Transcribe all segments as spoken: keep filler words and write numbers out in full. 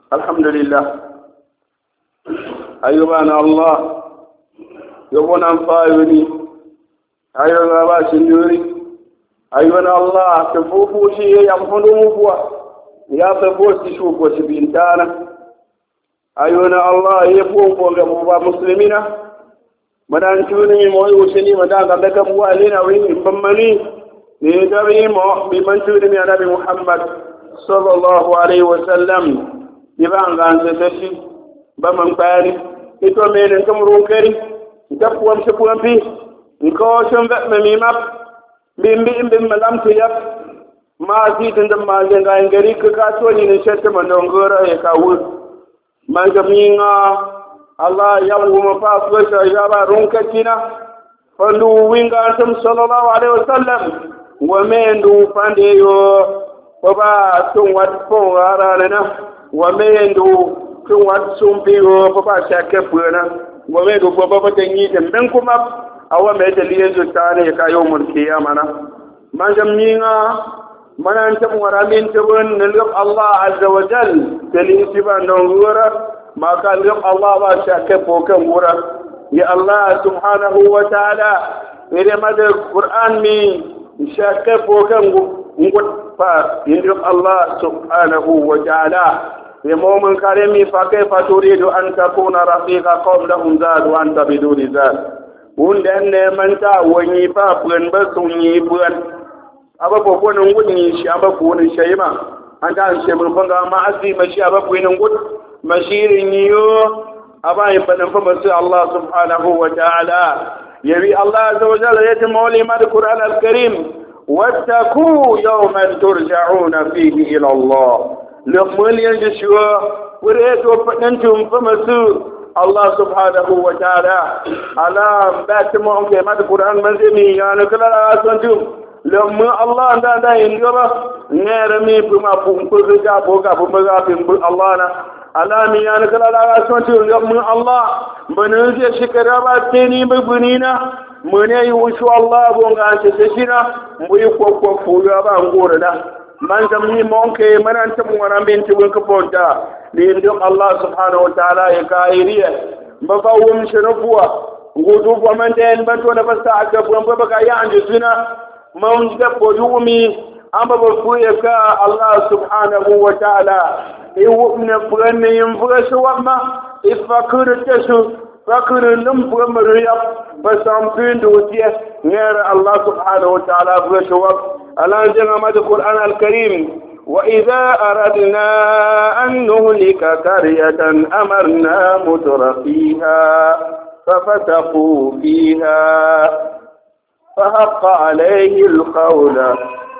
الحمد لله. أيوة أنا الله يبون أنفايوني أيوة أبا سنوري أيوة الله تفوفو شيء يمحنو مفوا يا تفوس تشوف وسبينتانا أيوة الله يفوم فوق مسلمين مدان شوني موي وسني مدان كذا موالين وين بمني نيجري مو بمنشوني من النبي محمد صلى الله عليه وسلم يبان عن ذاتي بمن باري إتوا من أنتم روكري تبوم سبوم في نكوشم بميماب بيم بيم بيم ملام تياب ما زيد عندما ما جنگا إنغري كاتوني نشأت من دونغورا يكاول ما جميعنا الله يوم ما فاس يابا رونكتنا فلو وينغا أنتم صلى الله عليه وسلم ومن دو فانديو فبا تونوات فورانا ومن دو تونوات سومبيو فبا شاكفونا ومن دو فبا تنيت منكم أو ما يتلين زتاني كيوم القيامة ما جميعنا من أنتم ورامين تبون نلقى الله عز وجل تلين سبا نغورا ما كان لقى الله باشاكفوكم ورا يا الله سبحانه وتعالى إذا مدى القرآن من شاكفوكم نقول فإن الله سبحانه وتعالى يوم كريم فكيف تريد أن تكون رفيق قوم لهم زاد وأنت بدون زاد وندن من تا ونيفا بن بسوني بن أبا بقول نقول نيش أبا بقول شيما أنت أنت بقول ما أزي مشي أبا بقول نقول مشير نيو أبا يبن فمس الله سبحانه وتعالى يبي الله عز وجل يتمولي ما القرآن الكريم واتقوا يوما ترجعون فيه إلى الله لقمن ينجشوا وريتوا فننتم فمسوا الله سبحانه وتعالى على باتمهم كما القرآن منزمي يعني كلا أسنتم لما الله دا دا ينجبا نرمي بما فنقل جابوكا بمغا بمغا الله على ميان كلا أسنتم لما الله منزي شكرا تيني ببنينا من يوشو الله بونغا تسشنا ويقوى فويا بانغورنا من زمني مونكي من أنتم ورامين تبون كبونتا ليندق الله سبحانه وتعالى يكايرية مفاوم شنفوا غدوف ومن دين بنتو نفستا عقبون ببقى يعنجزنا من جب يومي أما بفويك الله سبحانه وتعالى يومنا فرن ينفرش وما إفكر تسو فكر نمفر مريب فسامفين دوتيه غير الله سبحانه وتعالى فرش وما الآن جمع القرآن الكريم وإذا أردنا أن نهلك قرية أمرنا متر فيها ففتقوا فيها فحق عليه القول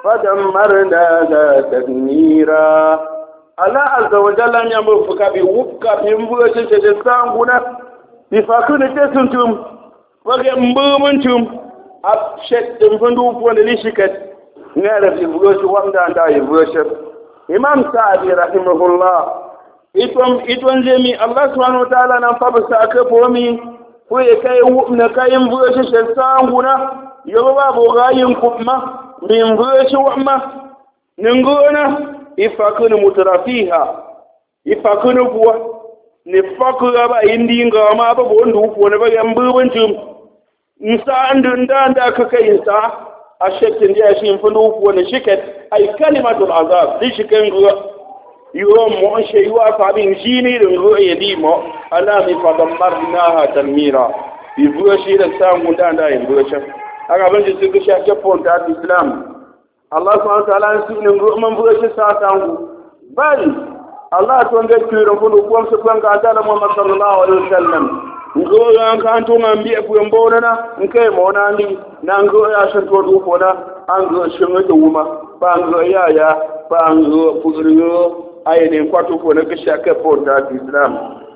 فدمرناها تدميرا الله عز وجل أن يمرفك بوفك بمبوشة تسانغنا بفاكون تسنتم وغمبومنتم أبشتم فندوف ونلشكت نعرف يبغوش وامدا دا يبغوش إمام سعدي رحمه الله إتوم إتوم جميع الله سبحانه وتعالى نفبس أكفومي فوي كاي ومنا كاي يبغوش شسانغنا يبغى بغاين كفما من بغوش وما ننغونا إفاكون مترفيها إفاكون بوا نفاكو أبا إندين غاما أبا بوندو ونبا ينبوبنتم نسان دندان دا كاي نسان أشكن دي أشين فلوف ونشكت أي كلمة العذاب دي شكن يوم مؤشي يوافع بين جيني لنغو يديمو ألامي فدمرناها تنميرا يبوشي لسام ودان دا يبوشي أغا بنجي سيكشا كفون تات الإسلام الله سبحانه وتعالى نسيب نغو من بوشي ساتانغو بل الله تونجد كيرو فلوف ومسكوان قاتل محمد صلى الله عليه وسلم ngo yan kan to ngam bi ku mbona na nke mo na ni na ngo ya shan to du ko na an go shin da wuma ba ngo ya ya ba ngo fudriyo ay ne kwatu ko na kisha ka po da Islam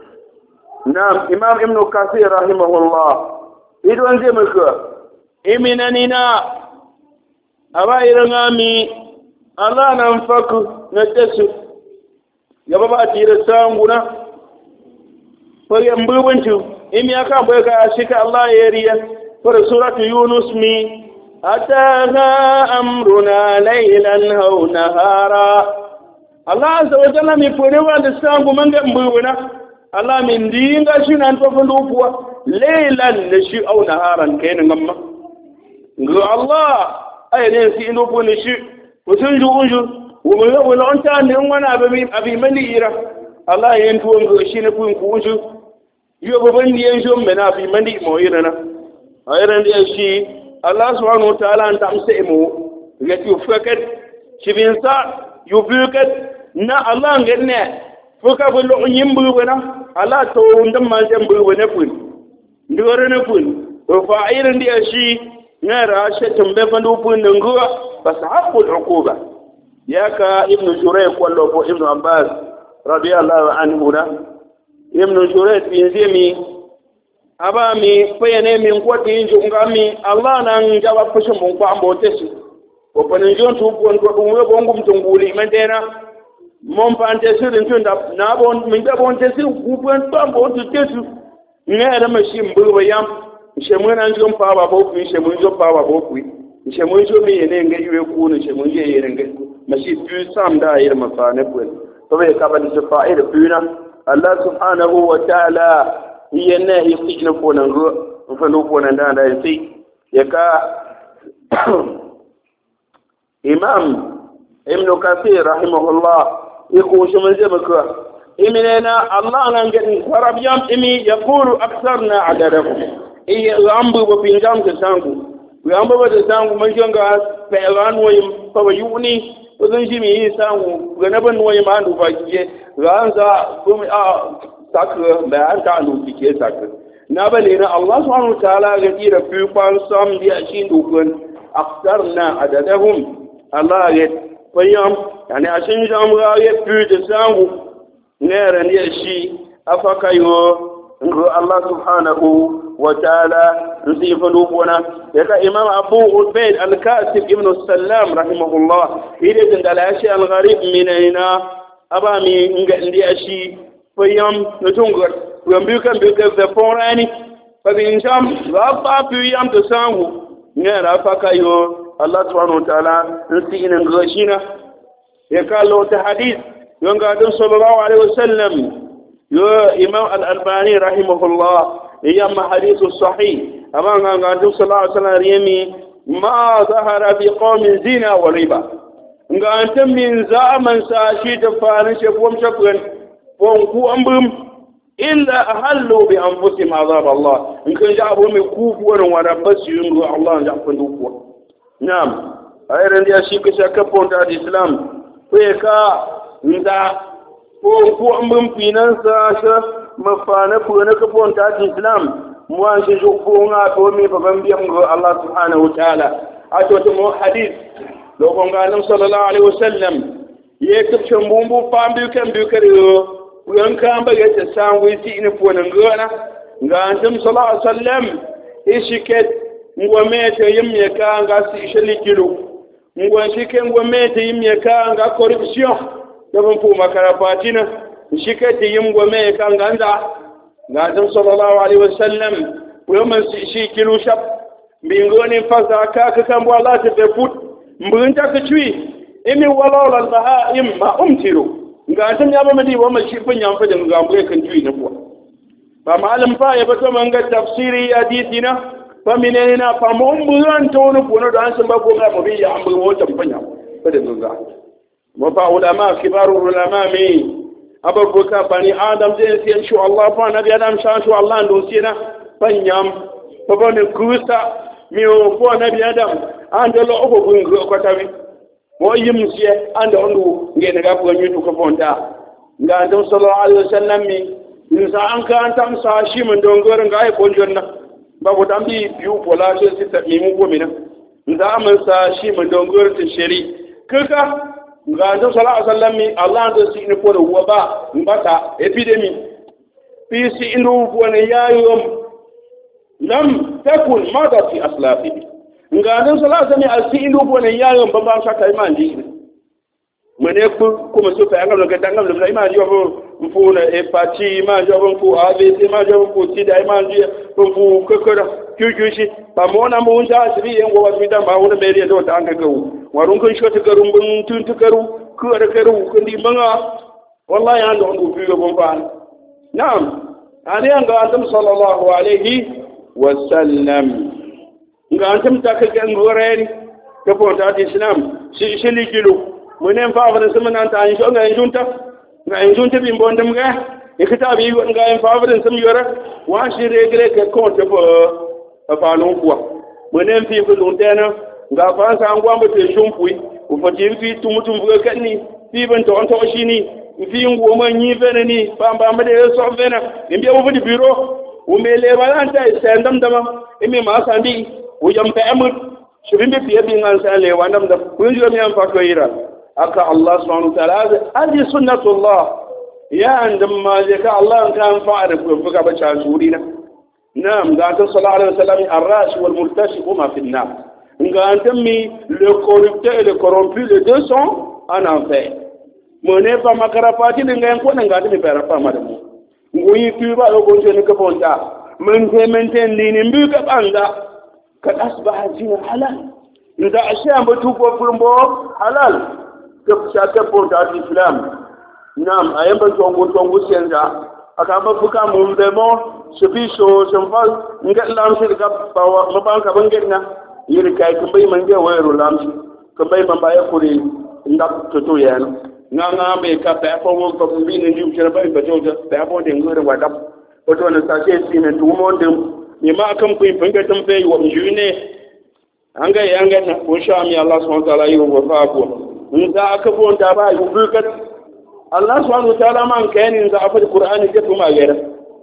na Imam Ibn Kathir rahimahullah idon je maka iminani na aba irangami Allah nan faku na tasu ya baba tira sanguna fa yambubantu إمي أكام بيكا أشيك الله يريا فرسورة يونس مي أتاها أمرنا ليلا أو نهارا Allah azza wa jalla mi pore wa da sangu manga mbuna Allah min dinga shi nan to fandu kuwa laylan da shi au naharan kai nan gamma ngo Allah ay ne si ino ko ne shi mutun ju unju wo mo yo wala on ta ne wana abi abi mani ira Allah yen to ngo shi ne kun ku unju yo bo ban yen jo me na abi mani mo ira na ayran dia shi Allah subhanahu wa ta'ala an tamse mo yati ufakat shibin sa yubukat na Allah ngene fuka bulu nyimbu wana Allah to ndam ma jambu wana kun ndore na kun wa fa'iran dia shi ngara shi tumbe fandu kun ngua fasahul uquba yaka ibn Jurayj wallo ko ibn Abbas radiyallahu anhu da ibn Jurayj bin zemi aba mi payene min ko tinju ngami Allah nan jawab fashin mun ko ambote su ko panin jon tu ko ko dum we bongum tunguli mendena mon pante sirin tunda na bon min da bon tesi ku bon tambo tu tesu ngere machine bu yam shemun an jon pa ba bo ku shemun jon pa ba bo ku shemun jon mi ne ngai we ku ne shemun je yere ngai mashi tu sam da yere mafane ku to be ka ba ni fa'ida buna Allah subhanahu wa ta'ala yana yiqina ko nan ro fa no ko nan da da sai ya ka imam ibn kathir rahimahullah يقول شو من جبك إمنا الله نعجن وربيام إمي يقول أكثرنا عددهم إيه غامبو وبينجام تسانغو غامبو وتسانغو من جنگا فعلان ويم فويوني وذنجي مي سانغو غنبن ويم عنده فاجيه غانزا بوم آ ساكر بيان كانوا تيجي ساكر نابلينا الله سبحانه وتعالى غير في قان سام دي أشين دوكن أكثرنا عددهم الله يد فيام يعني عشان جام غاية بيد سامو نيرن يشي أفكايو نقول الله سبحانه وتعالى نصيف نوبنا يقول إمام أبو عبيد الكاتب ابن السلام رحمه الله إذا تندل أشياء الغريب من هنا أبامي نجي أشي فيام نتونغر ويمبيكم بيكم بفوراني فإن شام غابا بيام تسامو نير أفكايو الله سبحانه وتعالى نسينا نغشينا يقال له حديث ينقل صلى الله عليه وسلم يا إمام الألباني رحمه الله يما حديث الصحيح أما قال صلى الله عليه وسلم يمي ما ظهر في قوم زنا وربا قال من زمن ساشيت فانش فوم شكرا فوم أمبم إلا أهلوا بأنفسهم عذاب الله إن كان جابوا من كوفوا وربس ينقل الله جابوا كوفوا نعم أيضا يا شيخ شكبون تاع الإسلام ويكا ندا فوق أمم فينانسا شا مفانا فونا كبون تاع الإسلام موان شجوفونا تومي فبنبيهم الله سبحانه وتعالى أتوتمو حديث لو كان صلى الله عليه وسلم يكتب شمبومبو فام بيكم بيكريو وينكام بيت سانويسي إن فونا نغانا نغانتم صلى الله عليه وسلم إشكت ngwamete yimyeka nga si shelikilu ngwanshike ngwamete yimyeka nga corruption yabon fu makarafatina shikati yimgwameka nga nda ngazam sallallahu alaihi wasallam waman si shikilu shap mbingoni faza ka ka kambo Allah te fut mbunta ka chui imi walawla albahaim ma umtiru ngazam yaba madi wama shifin yamfa da ngambo kan chui na kuwa fa malam fa ya bato manga tafsiri hadithina faminena famumburan tonu kuno da an san ba ko ga mu biya an bugo wata fanya bada zunga wa fa ulama kibaru ulama mi ababu ka bani adam zai sai insha Allah fa nabi adam sha sha Allah ndo sina fanyam fa bane kusa mi o ko nabi adam an da lo ko gungu ko tawi mo yimsiye an da ondu ngene ga ko nyitu ko fonda nga dan sallallahu alaihi wasallam mi insa an ka an tam sa shi mun dongor nga ai bonjonna babu dambi biyu pola ce su tafi mu gomina da mun sa shi mun dongor ta shari kaka ga da sallallahu alaihi wasallam Allah da shi ne ko da waba mbata epidemic fi si inu wona yayum lam takun madha fi aslafi ga da sallallahu alaihi wasallam si inu wona yayum ba ba saka imani mene ku kuma su fa ngam ga dangam da imani yo mfu na epati ma jo mfu ave se ma jo mfu ti da imani mfu kokora kyukyushi ba mo na mo unta sibi yen go wasmi da ba wona meri do ta anga gawu warun kun shoti garum bun tun tukaru ku da karu kundi manga wallahi ando on bi go bon fa na'am ani anga antum sallallahu alaihi wasallam nga antum ta ka ngoreri ko po ta islam si shili kilo munen fa fa sama nan ta an sho nga junta nga junta bi mbondam ga e kitabi nga en fa fa sam yora wa shi regre ke konte po fa non kwa munen fi ko luntena nga fa sa ngwa mo te shumpui u fa ti fi tumutum ga kanni fi ban to on to shini fi ngo ma nyi vene ni pamba ma de so vena imbe wo di bureau o mele balanta sendam dama imi ma sandi o jam pe amut shibimbe fiye bi ngan sa le wandam da kun jo mi am fa ko ira aka Allah subhanahu wa ta'ala hadi sunnatullah ya andam ma je ka Allah kan fa'ara ko fuka ba cha surina nam da ta sallallahu alaihi wasallam ar-rash wal murtashi huma fi an-nar ngantam mi le corrupteur et le corrompu les deux sont en enfer mone pa makarapati de ngayen ko nanga de pera pa madamu nguyi tuba do ko jeni ko bonta men te menten ni mbi ka banga ka asbaha jina halal nda asha mbatu ko furmbo halal ka shaka bonta islam nam ayamba tongo tongo senza aka ba fuka mun be mo sufisho sanfal nga lamsi ka bawa mabanka bangerna yiri kai kumbai manje wayro lamsi kumbai mambaya kuri ndak toto yana nganga be ka pa po wo ko bi ne ju chera ba ba joja pa po de ngure wa dap o to na sa che si ne tu mo de ni ma kam ku pinga tam pe wo june anga yanga na ko sha mi Allah subhanahu wa ta'ala yi wo fa ko nda aka fo nda ba yu bu kat Allah subhanahu wa ta'ala man kayani nda afa Qur'ani ke tuma gera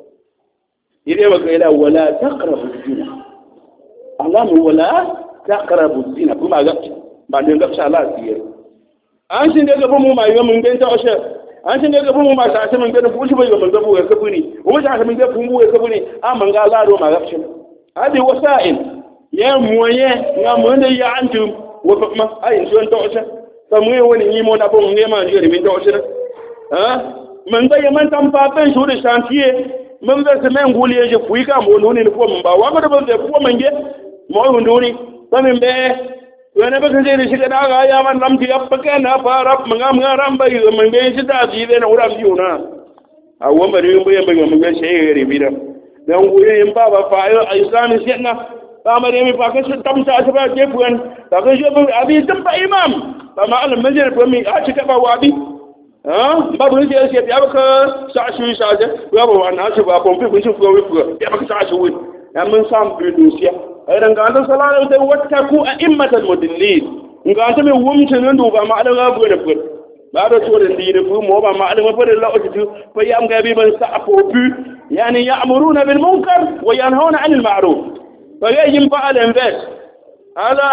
ire ma kai da wala taqrabu zina Allah mu wala taqrabu zina kuma ga ba ne ga sha Allah tiye an shi daga bin mu mai mun ganta oshe an shi daga bin mu ma sa mun ganta fushi bai mun gabu ya kabuni mu ta mun ga fungu ya kabuni an man ga lado ma gafshi hadi wasa'il ya moye nga mun da ya antum wa ma ai shi to oshe fa mu wani ni mo da bon ne ma jiri min to oshe ha man ga yaman tam pa ben shi da chantier mun ga se men guliye je fuika mo no ne ko mun ba wa ga da ban da ko man ge mo hunduni fa min be wani baka zai da shi da ga ya man lamti ya baka na fara manga manga ran bai mun ga shi da ji da na wuran biyu na a wa mari mun bai bai mun ga shi gare bi da dan goye in ba ba fa ayo islami shi na ba mari mi fa ka shi tamta ta ba ke fuan ta ga shi ba abi dan ba imam ba ma al majlis ko mi a ci ka ba wabi ha ba bu shi shi ya baka sa shi sa je ba ba wannan shi ba kon fi kun shi ko wi ko ya baka sa shi wi ya mun sam bi dosiya ayran ga Allah sallallahu alaihi wasallam wattaku a'immatal mudillin nganta me wumta nan do ba ma ala ga bu da fu ba da to da dire fu mo ba ma ala ma fara la otu fa yam ga bi ban sa apopu yani ya'muruna bil munkar wa yanhauna 'anil ma'ruf fa yajim fa'al invest ala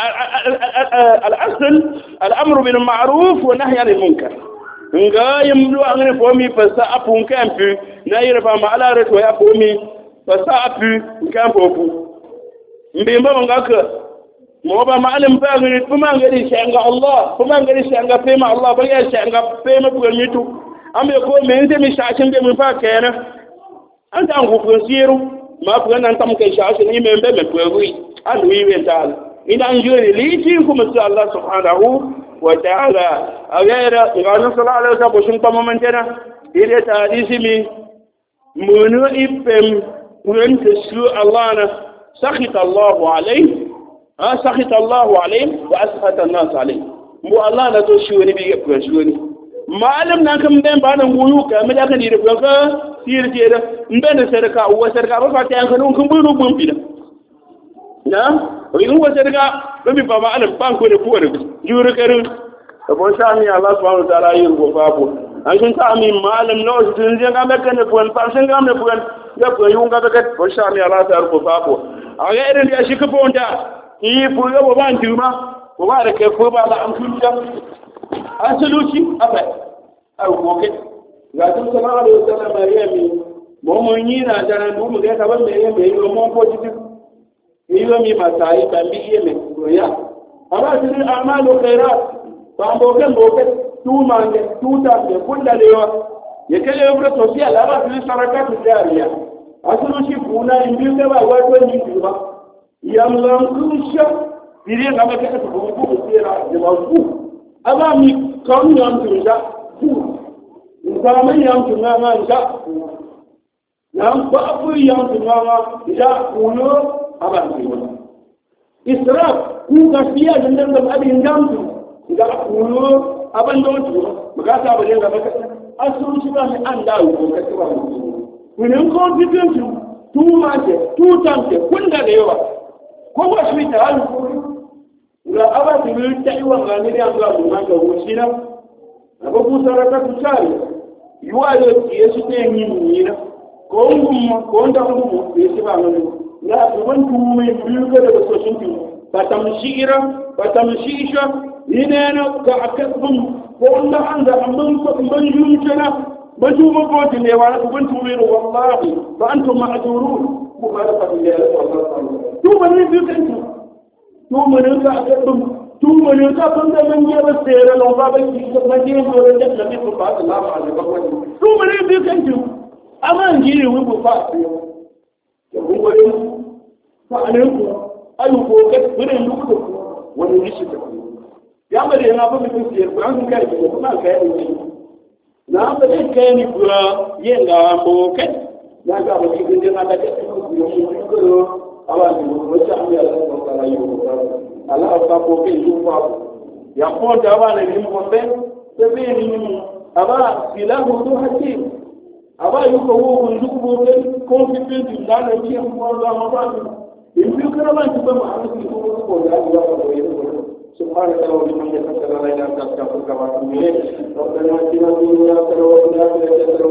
al-asl al-amru bil ma'ruf wa nahy 'anil munkar nga yimlu angane fo mi fa sa apun kampu na yira fa ma ala reto ya fo mi fa sa apu kampu mbimba mangaka mo ba maalim ba ngani kuma ngari shanga Allah kuma ngari shanga pema Allah ba ya shanga pema bu mitu ambe ko menze mi shashin de mun fa kana an ta ngu ko siru ma bu nan tam kai shashin ni membe me ko wi an wi we tal ina njuri li ti kuma su Allah subhanahu wa ta'ala agera ngana sallallahu alaihi wasallam shin pa momentena ile ta hadisi mi munu ipem kuren su Allah na سخط الله عليه ها سخط الله عليه واسخط الناس عليه مو الله لا تو شوني بي ko shoni malam nan kam ben ba nan guyu ka me da kan dire ko ka sir je da mben sadaka wa sadaka ba fa ta kan kun bu bun bi da na rin wa sadaka ba bi ba malam ban ko da ko da jure karin ko sha mi Allah subhanahu wa ta'ala yin go fa ko an kun ta mi malam no tun je ga me kan ko fa sun ga me ko ya ko yun ga ga ko sha mi Allah ta ko fa ko a ga irin da shi kafa wanda yi fuga ba ban tuma ko ba da kai ko ba da an kunta an suluci afa ai ko ke ga tun sallallahu alaihi wasallam mariyami mo mun yi na da nan mu ga ka ban me me yi mo positive yi mi ma sai ban bi yi me ko ya amma shi amalu khairat ba mo kan mo ke tu mange tu ta de kullu lewa ya kale yobra sosial aba fi sarakatu jariya asuru shi kuna in biyu ka ba wato ni ba yamlan kusha dire ga maka ta ko ko tsira da ba ku aba mi kan yam tunja ku in ba mai yam tunga ma ja yam ba abu yam tunga ma ja kuno aba ni wa israf ku ga fiya da nan da abin yam tu ga kuno aban do tu maga ta ba ne ga maka asuru shi ba an dawo ko ka ba mu kunin confidence tu mace tu tamke kunda da yawa ko ba shi ta halu la aba tibil taiwa ngani ya ga mu ga wucina aba ku sarata ku tsari yuwa yo yesu te ni ni na ko ngum ko nda ngum yesu ba ngani ya to ban tu mai biyu ga da so shin tu batamshira batamshisha inana ka akabum ko nda anda amman ko man yumtana بجوم قوت اللي وانا كنت وين والله فأنتم معذورون مخالفة الله والله ثم نبيك أنتم ثم نلقى أكبر ثم نلقى كنت من جاب السيرة لو بابك يجب مدين ورجل لبيك فقط الله على بقوة ثم نبيك أنتم أمان جيري وبفاق يقول ولي فأنكم أيوكم كتبرين لكم ونرشدكم يا مدين أنا بابك يسير وعنكم كيف يقول ما كيف na ba zai kai ni kura yin ga bokai na ga ba cikin jina da ke cikin kura shi kuro ala ni wacce an yi Allah ta kara yi ko Allah ta ko ke yi fa ya ko da ba ne ni mo be se be ni aba filahu du hakim aba yu ko wo ko du ko be ko fi be di da ne ki mo da ma ba ni in bi kara ba ki ba ma an ki ko ko da ya ba ko سبحانك اللهم وبحمدك اشهد ان لا اله الا انت استغفرك واتوب اليك ربنا اتنا في الدنيا حسنه وفي الاخره حسنه